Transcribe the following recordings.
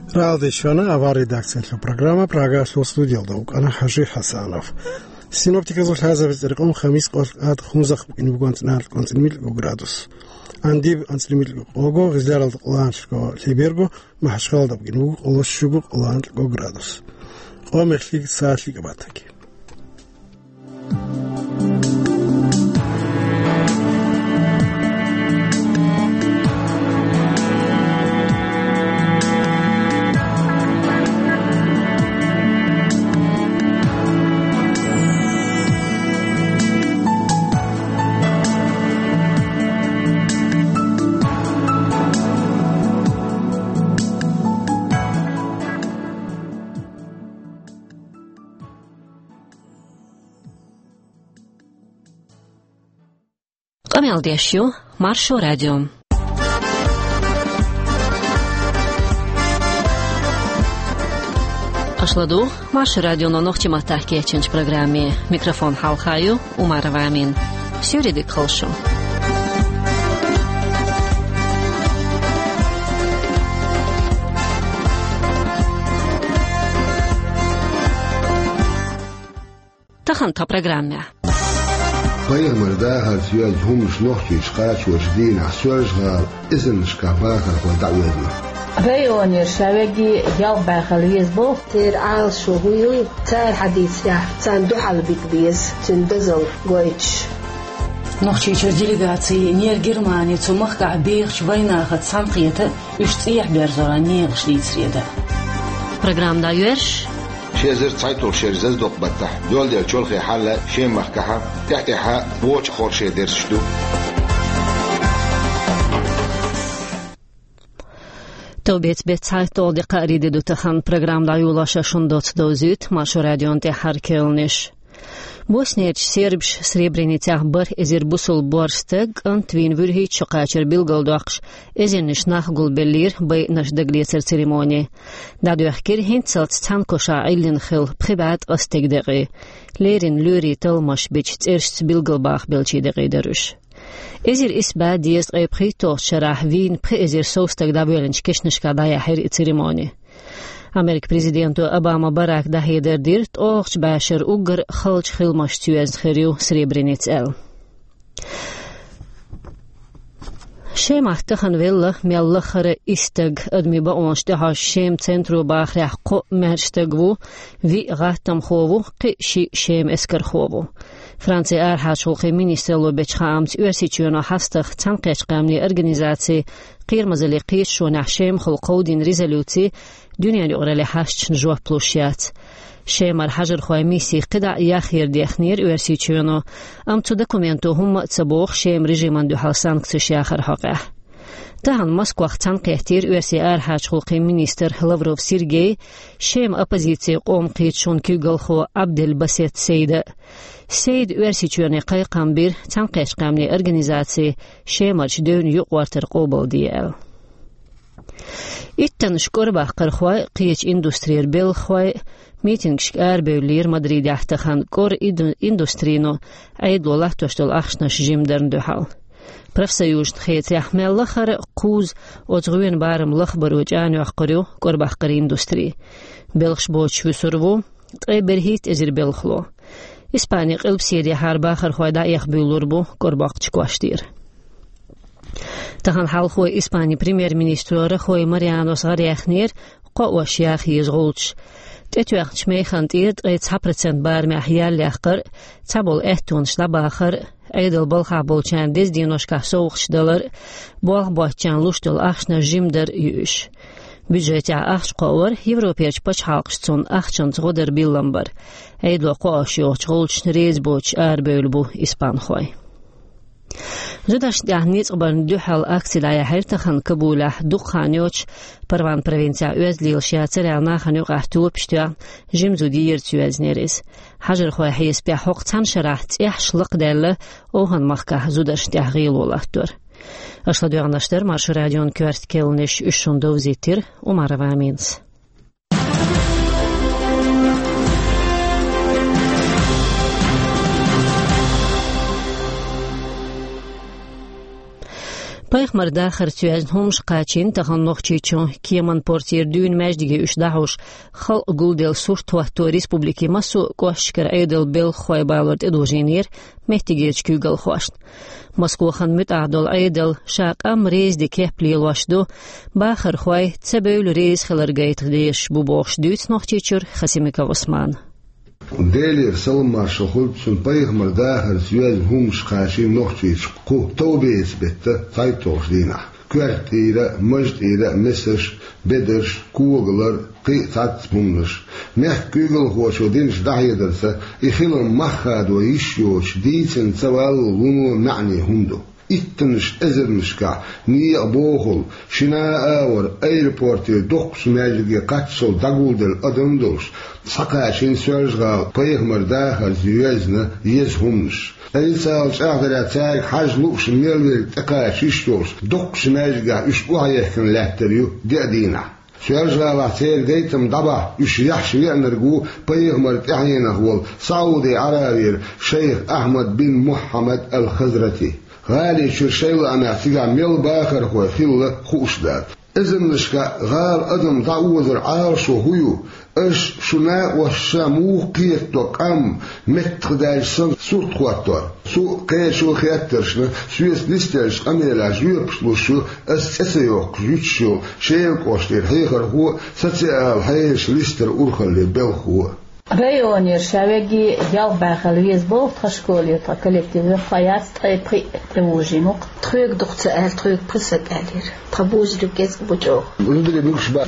Радиошона авар редакцияли программа программасло студиялда укана Хажи Хасанов. Синоптика зулхазавиз реком хамис qolqad khumzaq inbugantinal kontinmil gradus. Andi antimil ogo gizlaral qlansko libergo mahshqalda inbu oloshugu qlan gradus. Qomexlik saatlik bataki. Amel Marșo Radio. Ашладу Marșo Radio на нохтима тахкечинч программе. Микрофон халхаю Умарова Амин. Сюридик халшу. Тахан та программе. طيب مرداها الفياج هم شنوحكي شقاش وجدين عسواجها إذن شكافاها ودعوتنا ريون يرشاوجي يال باخليز بو تير عال شوهيوي تار حديث يا تندو حلبك بيز تندزل غويتش نوحكي делегации нер Германии цумах кабех швайнаха цанқиета ишциях берзорани гшлицреда программ даёрш شيزر تايتل شيرزز دوق بتح دول ديال شولخي حلا شي مخكحه تحتها بوش خور شي درسشدو توبيت بيت تايتل دي قاريد دو تخان программ دايولاشا شوندوت دوزيت Marșo Radio те харкелниш Bosniyaч Serbsh Srebrenicah bar ezir busul borsteg antwin vurhi chqacher bilgoldaqsh ezinish nachgul belir bay nashdagleser ceremoni dadyohkir hintsalt tankosha ilin khil privat astegdegi lerin luri talmash bich tserst bilgelbach belchidegi darush ezir isba dies qeybkhito sharah vin pre ezir sostag davelinch keshnishka daya her ceremoni Amerik prezidenti Obama Barak dahider dirt oğç başır ugar xalç xilmaş tüyez xiriu Srebrenicel. Şemahta xanvella mellaxara istag admi ba onşta ha şem centru baxrah qo merstagvu vi gatam xovu qi şem eskar xovu. Fransiya arhaçulqi ministerlu beçxamts üyesiçiyona hastaq tanqeç qamli organizatsiya qirmazali qish şona şem xulqodin rezolütsi دنيا أورالي حاشن جوا بلوشيات شيمر حجر خوي ميسي قدع ياخير ديخنير ورسيتشونو ام تو دوكومنتو هم تصبوخ شيم ريجيمان دو حسان كتش ياخر حقه تهان موسكو اختان قيتير ورسي ارحاج خلقي مينستر لافروف سيرجي شيم أبوزيتسي قوم قيتشون كيغل خو عبد الباسط سيد ورسيتشوني قيقام بير تنقيش قامني أرغانيزاتسي شيمرش دون يقوارتر قوبل ديال İtten şkorba qırxoy qiyiç industriyer belxoy meeting şkar böylir Madrid yaxtaxan kor industrino aydlolah toştol axşnaş jimdern duhal Profsayuj xeyt yaxmellaxar quz ozğuyen barım laxbaruj an yaqru korbax qir industri belxş boç vsurvu tayberhit ezir belxlo İspaniya qilbsiydi harba xarxoyda yaxbülur bu korbaqç qashtir Tahan halxo İspanya premier ministru Rajoy Mariano Sarjachner qawsh yax yizgulch tetyax chmeyxant id 3% bar mahyal yaqir tabul ehtun shtabaxir aydal balxabul chan dezdinoshka soğuxdalar bolxbachan lustul axna jimder yush Budjetja axş qawar Evropiyach pach halqshton axchan zgoder billambar aydlo qash yochgulch rezboch arbölbu ispanxoy Ждаш дяхниц обан дюхал акцилая хертахан кабулах духанёч парван провинция өзлил шиацеряна ханю гахту пштя жимзуди ерцюезнерис хажер хой хис бя хоqtan шарахт яхшлык дәлле охан махка зудаш дяхгил олахтыр Ашладыгындаштар Marșo Radio кварткелнеш 3 зитир Умарова Аминс بايخ مردا خرتوازنهم شقاچين تخنوخچيچون كيمان بورتير دون ماجديگي اش داوش خل گولدل سورتواتو ريسبوبليكي مسو کوشكر ايدل بيل خوي بالورد ادوجينير مهتيگيچ كوگل خواشن مسكو خن متعدل ايدل شاق ام ريز دي كيبلي واشدو باخر خوي تسبول ريز خلرگيت ديش بوبوش دوت نوخچيچور خسيمك عثمان ديلي سلمى شخول سن بايخ مرداخر سياز هم شخاشي نوخشيش قو توبيس بيتا فايتوش دينا كوارتيرا مجتيرا مسش بدرش كوغلر قيطات بمنش ميح كوغل خوش ودينش داحية درسة يخيلن مخاد ويشيوش ديتن سوال ونو معني هندو اتنش ازرنشكا ني ابوخل شنا اور ايربورتي دوخش ماجيكي قاتشل داغولدل ادمدوش ساقاشين سورجغا بايخ مرداخر زيوزنا يزهمش الانسان اخر تاعك حاج لوش ميل تقاشيشتوش دوخش ماجيكا اش وهيكن لاتريو دينا سورجغا لاتير ديتم دبا اش يحشي نرجو بايخ مرد احيانا هو سعودي عربي شيخ احمد بن محمد الخزرتي غالي شرشيل أنا تيجا ميل باخر هو خيل خوشدات إذن نشكا غال أدم تعوذ العارش وهيو إش شنا وشامو قيتوك أم متخداج سن سورت خواتور سو قيشو خياترشنا سويس نسترش أميلا جويبشلوشو أسيوك جوتشو شيك وشتير حيخر هو ستيال حيش لستر أورخل لبيل هو ريونير شاوغي يال باخلويز بول تشكولي تا كوليكتيف خياس تري توجينو تروك دكتور تروك بريسك علير تبوج دكيس بوجو بدري بيكشبا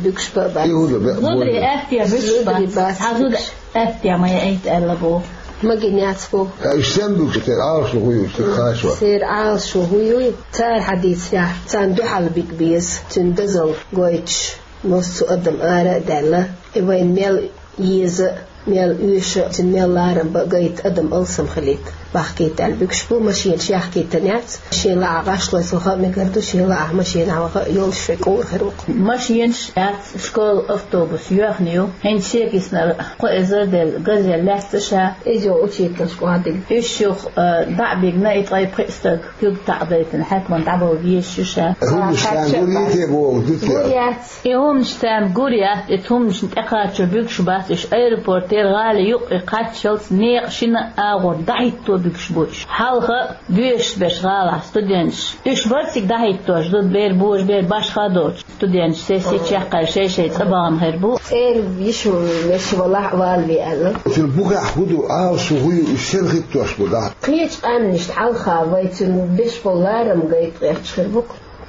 بدري افتيا بيكشبا حدود افتيا ما يأيت ألبو ما جنياتكو إيشتم بيكشتر عارش وهيو تخاشوا سير عارش وهيو تار حديث يا تندو حال بيك بيز تندزل قويتش مستو قدم آراء دالة إبين ميل يز ميل يوش ميل لارم بقيت أدم ألسم خليت بحكيت البكش بو ماشين شي حكيت نيات شي لا عاش لا سوها مقردو شي لا ماشين عوا يول شكور هروق ماشين شات شكول أوتوبوس يوخنيو هين شيكسنا قوزر دل غزل لاستشا إجو أشيكل شقادق إيشوخ دعبيقنا يطلع بريستك كيب تعبيتن حتما تعبوا بيشوشا هم نشتان قوليتي بو قوليات هم نشتان قوليات هم نشتاقات بيكش باتش ايربورتير غالي يقري قاتشلت نيق شنا آغور دعيتو بيكشبوش حالها بيش غالا ستودنتش إيش برتك دعيتوش ضد بير بوش بير باش خادوش ستودنتش سيسي تشاقا شي طبعا هربو بيشو مش والله والبي أنا في البوغة حودو عاوشو هيو الشرخي توش بدا قيش أمنش حالها ويتنو بيش بولارم قيت غيرتش خربوك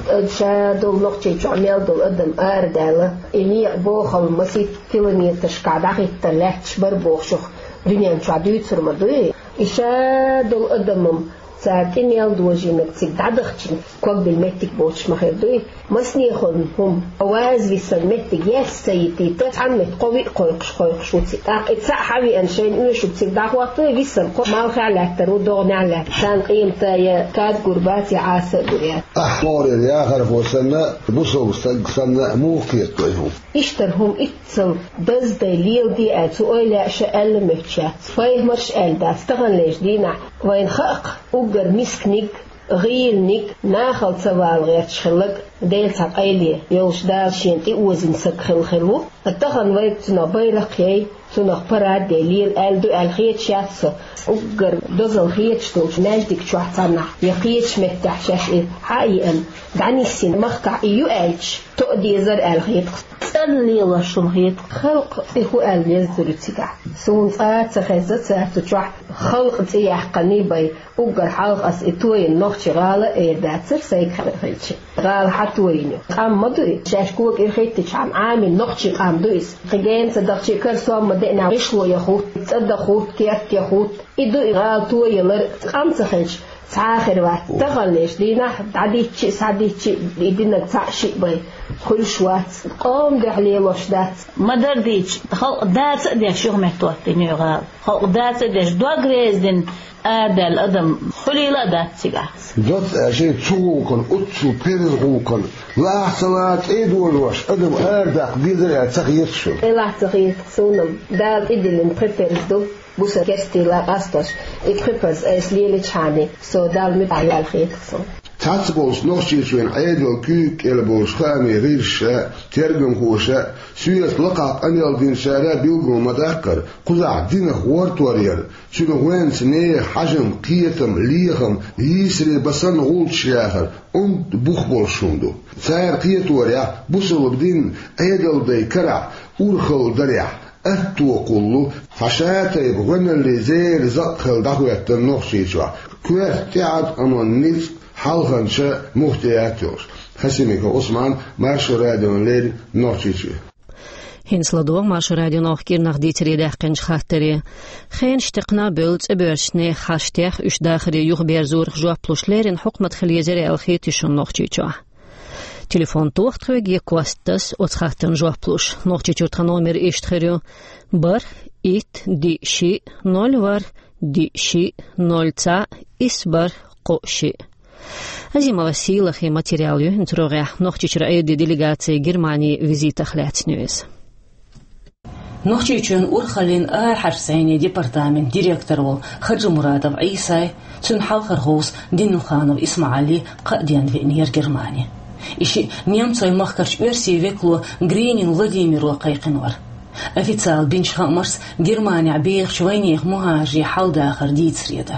شادو نقطة جميل دول قدم أردالة إني بوخل مسيت كيلومتر شقادة تلاتش بربوخشوخ دنيا نشادويت فرمدوي إشادو قدمم ساكن يالدوجي مكتك دعدختين كوك بالمتك بوش مخيردوي مسني خلهم أواز بيسن متك ياس سيتي تتعمت قوي قويقش وتساق اتساق حوي أنشين إيش وتساق دعواتي بيسن مالخ على ترو دغني على سان قيمتا كاد قرباتي عاسة قريات أحمر يا خرف وسنة بصوا سنة موقيت لهم اشترهم اتصل دز دليل دي أتو أيلا شأل مكشات فايه مرش أل دا استغن ليش دينا وين خاق أجر مسكنيك غيرنيك ناخل سوال غير شخلق ديل تقايلي يوش دال شينتي وزن سكخل خلو اتخن ويك تنبيرقيا تنخبرات دليل ألدو الخيط شاتس أجر دزل خيط شتوش ناجدك شوحتنا يخيط مفتح شاشئ حقيقا دعني السن مخقع إيو ألش تؤدي زر الخيط اللي الله شو خيط خلق إخو أل يزر تيجا سون صات خزت تجح خلق تيح قنيبي أجر حلق أس إتوي النخش غالة إيداتر سيك خلقيتش غال حتوينه قام مدوي شاشكوك الخيط تشعم عامل نخش قام دويس قجين صدقشي كرسوم مدقنا رشلو يخوت تصدقوت كيف يخوت إدو غال توي يلر قام تخلش ساخر وقت تغلش دينا عديتش سعديتش دينا تعشي باي كل شوات قام دحلي وشدات ما درديتش خلق دات ديش شو مهتوت تنيغال خلق دات ديش دوغريز دين آدل أدم خليلا دات سيجا دوت عشان تسوقن أتسو بيرغوقن لا صلاة إيدول وش أدم أردق بيدر تغييرشو لا تغيير سونم دال إدلين بريبيرز دو بوسا كرستي لا قاستوش إكريبرز إسليلي تشاني سو دال مبعي الخيط سون تاتبولش نوشيشوين عيدل كيك إلى بولش خامي غيرش ترجم خوشة سويت لقاق أن يلدين شارع بيلقوا مذكر قزع دين خوارت ورير شنو وين سنيه حجم قيتم ليهم يسري بسن غول شاخر بوخ بولشوندو ساير قيت وريا بوصل بدين عيدل دي كرع أورخل دريع أتو قلو فشاتا يبغن اللي زير زقل دخوية النوشيشوا كوير تعد أمان نيز حالخانشا مختياتوش حسيميك عثمان مارشو راديون ليل نوشيشوا هنسلدو مارشو راديون أخير نخديتري داخنش خاطري خين شتقنا بولت أبرشني خاشتيخ إش داخري يوغ بيرزور جوا بلوشليرين حكمة خليزري الخيتشون نوشيشوا تليفون توخت خوي كواستس أتخاتن جوا بلوش نوشيشور تنومر إشتخريو بر إت دي شي نول ور دي شي نول تا إسبر قوشي Азима Василах и материалью интроге нохчичра эйди делегации Германии визита хлятнюис. Нохчичун урхалин харсайни департамент директор вол Хаджи Мурадов Исай цун халхархус Динуханов Исмаали қадиян венер Германии. Иши немцой махкарч версии векло Гренин Владимиру Кайкинвар. Официал Бинчхамарс Германия бейх чвайнех мухажи халдахар дицреда.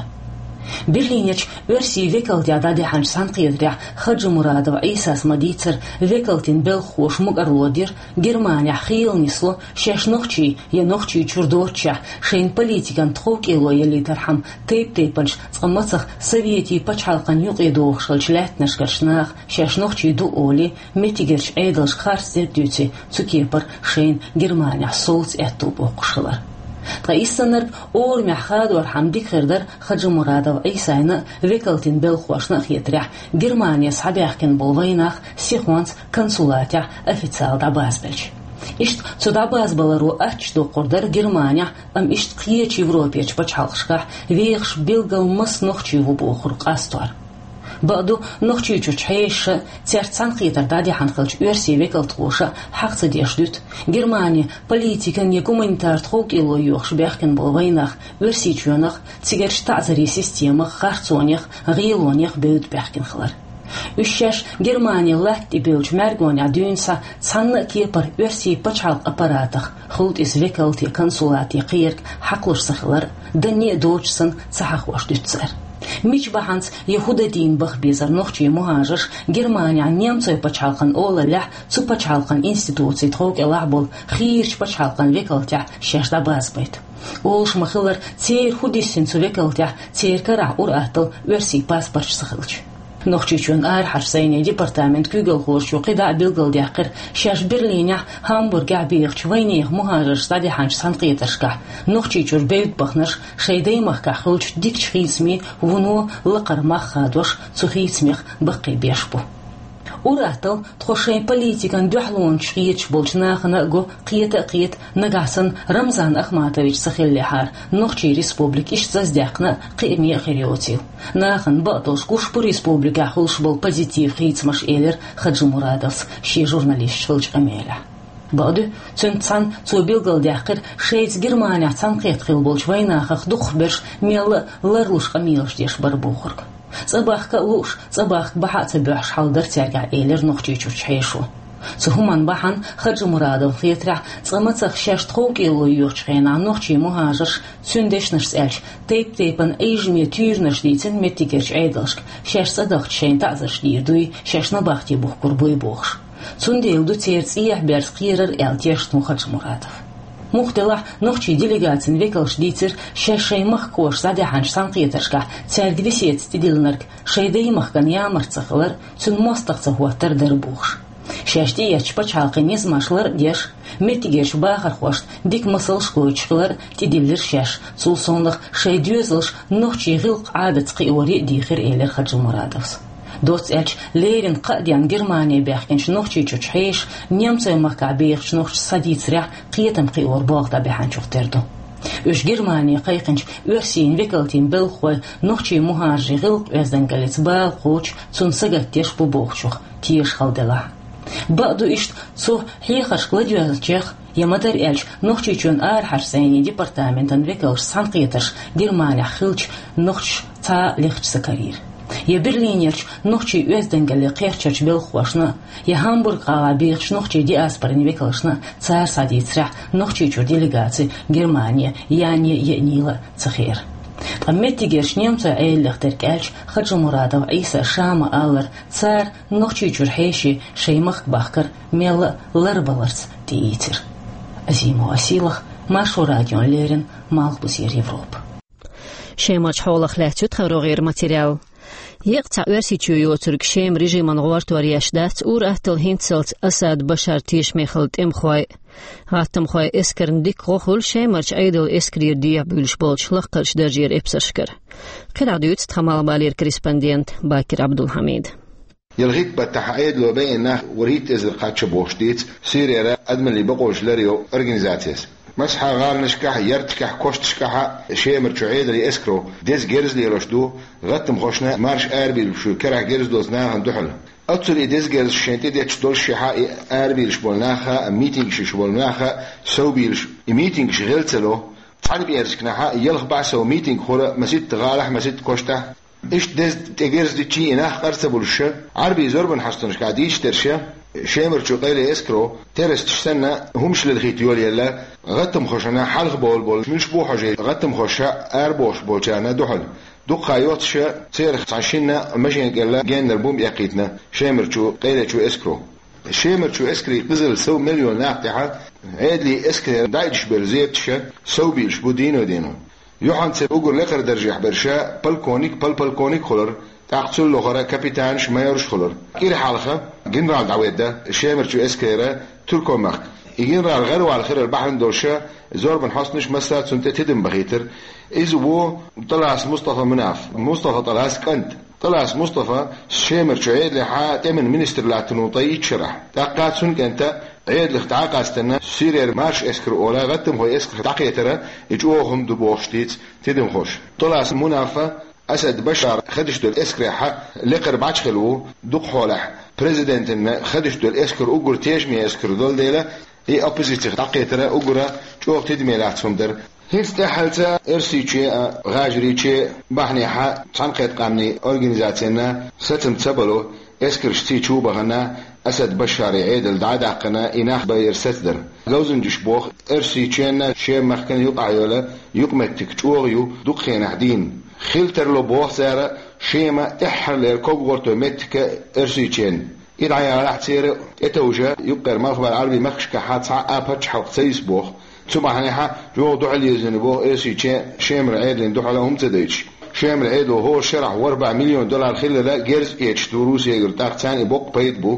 Берлинеч версии векалти адади ханш санқидря Хаджи Мурадов Исас мадицер векалтин белхош мугарлодир Германия хил нисло шешнохчи янохчи чурдорча шейн политикан тхокило елитархам тейпанш цамацах совети пачалкан юqedох шалчлятнаш кашнах шешнохчи ду оли метигерч эйдлш харстер дюти цукепар шейн Германия солц эту бокшалар Таисанер ор мяхад ор хамдик хердер Хаджи Мурадов Исайна векалтин белхуашна хитря Германия сабяхкин болвайнах сихуанс консулатя официал дабазбельч. Ишт цудабазбалару ачду кордер Германия ишт қиеч Европеч пачалшка веяхш белгал мас нохчи вубохур қастуар. بعدو نخشي تشحيش ترتان قيتر دادي حنخلش ورسي وكل تقوشة حق تديش دوت جرمانيا بوليتيكن يكومنتار تخوك إلو يوخش بيخكن بوينخ ورسي تشونخ تيجرش تعزري سيستيمخ خارتونيخ غيلونيخ بيوت بيخكن خلر Üşşəş Germaniya ləhti bölç mərgoni adünsa sanna kepar ürsi paçalq aparatıq xult is vekalti konsulati qiyirk haqlış saxılar dani doçsın saxaxwaş dütser. Мич баханс Яхуда дин бах безар нохчи мухажиш Германия немцой пачалкан ола лях цу пачалкан институции тхок элахбол хирч пачалкан векалтя шешда базбайт. Олш махылар цейр худиссин цу векалтя цейр кара уратыл верси паспорт сахылч. نخشيشون حرسيني ديبارتامنت كوغل خوش وقدا بيلغل ديقر شاش برلينيا هامبورغ عبيغ وينيغ مهاجر ستادي حانش سانقيترشكا نخشيشور بيوت بخنش شيدي مخكا خلش ديك خيسمي ونو لقر مخادوش تخيسميخ بقي بيشبو وراتل تخشين بوليتيكان دوحلون شقيتش بولشناخنا جو قيت نغاسن رمزان أخماتويش سخيل لحار نخشي ريسبوبليك إش زازداقنا قيمي خيريوتيل ناخن بطلش كوش بو ريسبوبليكا خلش بول позитив خيتمش إيلر Хаджи Мурадовс شي журналист شفلش قميلة بعدو تنتان تو بيلغل داقر شيت Германия تنقيت خيل بولش ويناخخ دخبرش ميل لروش قميلش ديش بربوخرق صباح كأوش صباح بحات بيعش حالدر ترجع إيلر نخشي تشحيشو سهمان بحن Хаджи Мурадов خيترع صمتخ شاش تخوكي لو يوشخين عن نخشي مهاجرش سندشنش سألش تيبن أيجمي تيرنش ديتن متيجرش عيدلشك شاش صدقت شين تعزش ديردوي شاش نباختي بوخكر بوي بوخش سنديل دو تيرت إيح بيرس قيرر إلتيشتن Хаджи Мурадов مختلع نخشي ديليغاتن ويكلش ديتر شاشي مخكوش زادحانش سانقيترشكا تارجدسيت تديلنرك شيدي مخكن يامرتسخلر سن مستقصه وتر دربوخش شاشتي يچپچالقي نزماشلر ديش متيگيش باخر خوش ديك مسلش كوچلر تديلر شاش سولسونلق شيديوزلش نخشي غلق عادت قيوري ديخر إيلر Хаджи Мурадовс دوت إلش ليرين قاديان Германия بيحكنش نخشي تشحيش نيمتي مخكا بيخش نخش صديت ريح قيتم قيور باغدا بيحنشوف تردو Үш Германия қайқынш өрсейін векалтин білхуай нұқчи мұхаржи ғылқ өздіңгіліц бал қоч цунсығат теш бұбоқчуқ тиеш қалдыла. Баду ишт цу хейхаш кладюазчех ямадар әлш нұқчи чун харсайни департаментан векалш санқиеташ Германия хилч нұқч та лехчса карир. يا برلينيرش نوخشي أزدنجل قيرتش بالخواشنا يا هامبورغ قابيرش نوخشي دي أسبرني بيكلشنا صار سادي ترح نوخشي جو ديليغاتي جرمانيا يعني ينيلا تخير أمتى جرش نيمتا عيل لختركالش خرج مرادو عيسى شاما آلر صار نوخشي جرحيشي شيمخ باخر ميل لربلرس تيتر أزيمو أسيلخ ماشو راديو ليرن مالك بسير يوروب شيماج حولخ لاتو تخورو غير ماتيريال يقطع ورسيتيو ترك شيم ريجيمان غوارتو رياشدات اور اهتل هينتسلت أساد بشار تيش ميخلت امخواي هاتم خواي اسكرن ديك غوخول شيمارش ايدل اسكرير ديا بولش بولش لقرش درجير ابسشكر قراديوت تخمال بالير كريسباندينت باكر عبد الحميد يلغيت بتحقيد لو بيننا وريت إذا قاتش بوشتيت سيريرا أدمن اللي بقوش لريو أرجنزاتيس مسحة غار نشكح يرتكح كوشت شكحة شيمر تعيد لي اسكرو ديز جيرز لي رشدو غتم خوشنا مارش اربي شو كره جيرز دوزناها ندحل أتصل ديز جيرز شنتي ديتش دول شحاء اربي شبولناها ميتينج شبولناها سوبيلش ميتينج شغلتلو تعرف يرسكناها يلخ بعسو ميتينج خورا مسيت غالح مسيت كوشته إيش دز تجرز دي شيء ناخ قرص بولشة عربي زربن حستنش قاعديش ترشة شامر شو قيل إسكرو ترست سنة همش للخيتيول يلا غتم خشنا حلق بول مش بو حاجة غتم خشة أربوش بولشانا دحل دق خيوطش سيرخ عشنا مشين قلا جين البوم يقيتنا شامر شو قيل شو إسكرو شامر شو إسكري قزل سو مليون ناقتها عيد لي إسكري دايتش برزيتش سو بيلش بودينو يوحنا سأقول لك درجة برشا بالكونيك خلر تقتل لغرة كابيتانش مايورش خلر كير حالخة جنرال دعويدة شامر شو اسكيرا تركو مخ جنرال غير على خير البحر دولشة زور بن حسنش مسات سنت تدم بخيتر إذا هو طلعس مصطفى مناف مصطفى طلعس كنت طلعس مصطفى شامر شو عيد لحا تمن منستر لاتنوطي يتشرح تاقات سن كنت عيد الاختعاق استنى سيرير مارش اسكر اولا غتم هو اسكر تعقيتره يجوهم دبوشتيت تدم خوش طلعس منافة أسد بشار خدش دول اسكر حق لقر بعش خلو دق حولح بريزيدنت خدش دول اسكر أقول تيش مي اسكر دول ديلا هي أوبوزيت تعقيتره أقول جوه تدمي لاتهم در هستحلتا إرسيتشي غاجريتشي بحني حق تنقيت قامني أورجانيزاتينا ستم تبلو اسكر شتي بغنا أسد بشار عيد الدعاقنا إناخ باير ستدر جوزن جشبوخ إرسيتشينا شيء مخكن يقع يولا يقمتك تشوغيو دقين عدين خلتر لو بوخ زارة شيما تحر ليركوب غورتو متك إرسيتشين إدعي على حتير إتوجه يقر مخبر عربي مخشك حاتسع أبتش حق سيس بوخ ثم حنيحة جو دعلي زنبوخ إرسيتشين شيمر عيد لندوح لهم تديش شامل عيد وهو شرح $4 مليون خلال جيرز إيش دروس يقدر تاخذ بوق بيت بو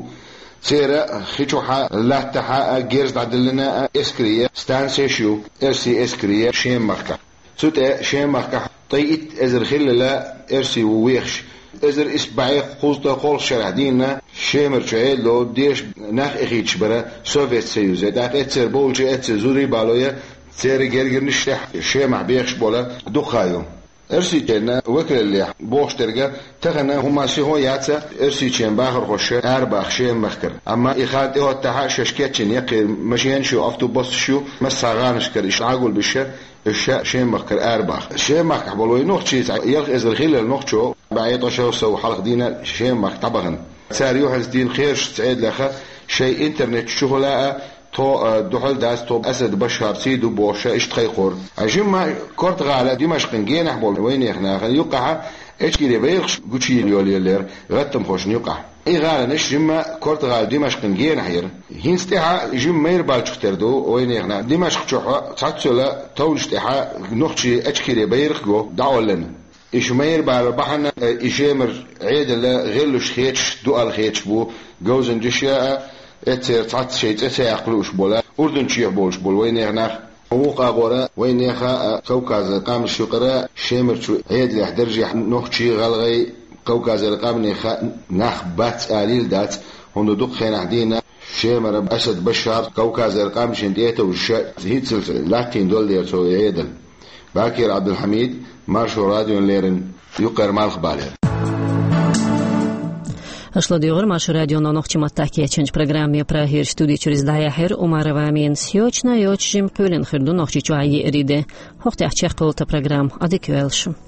سيرة خيشوحة لا تحا جيرز عدلنا إسكرية ستانسيشيو إرسي إسكرية شام مخكة سوت شام مخكة طيت إزر خلال إرسي وويخش إزر إسبعي قوزة قول شرح دينا شامر شعيد لو ديش ناخ إخيتش برا سوفيت سيوزة داخ إتسر بولجي إتسر زوري بالوية سيرة جرجر نشتح شامع بيخش بولا دخايو إرسيتنا وكل اللي بوش ترجع تغنى هما سيهو ياتسا إرسيتين باخر خشة أربع شيء مخكر أما إخاد إهو تها ششكتين يقي مشين شو أفتو بس شو مساغانش كر إيش عقول بالشة الشاء شيء مخكر أربع شيء مخ بلوي نوخشي يلق إزر خيل النوخشو بعيط شو سو حلق دينا شيء مخ طبعا ساريو هالدين خير سعيد لخا شيء إنترنت شغلاء تو دحل داس تو أسد بشار سيدو بوشة إيش تخيقور أجمع كرت غالة دمشق جينا حبول وين يخنا خل يقع إيش كده بيرخش قتشي اليولير غتم خوش يقع إيه غالة نش جمع كرت غالة دمشق جينا حير هنستها جمع يربال تختردو وين يخنا دمشق شوحة تعتسلا تولشتها نخشي إيش كده بيرخجو دعولنا إيش ما يربال بحنا إيشمر عيد لا غيرلوش خيتش دو الخيتش بو جوزن جشيا اتر تعت شيء اتعقلوش بولا أردن شيء بولش بول وين يخنا وقع غورا وين يخا كوكاز قام الشقراء شمر شو عيد له درجة نخشي غلغي كوكاز القام نخا نخ بات قليل دات هندو دق خينا حدينا شمر أسد بشار كوكاز القام شنديته والشاء هيتسل لاتين $1 تو عيدن باكر عبد الحميد مارشو راديو ليرن يقر مالخ بالير Ашла дёгор машу радио на ногчи маттаки ченч программе про хер студии через даяхер умарова мен сьёчна ёчжим пөлен хырду ногчи чуаи эриде хохтах чехполта программ адеквелшу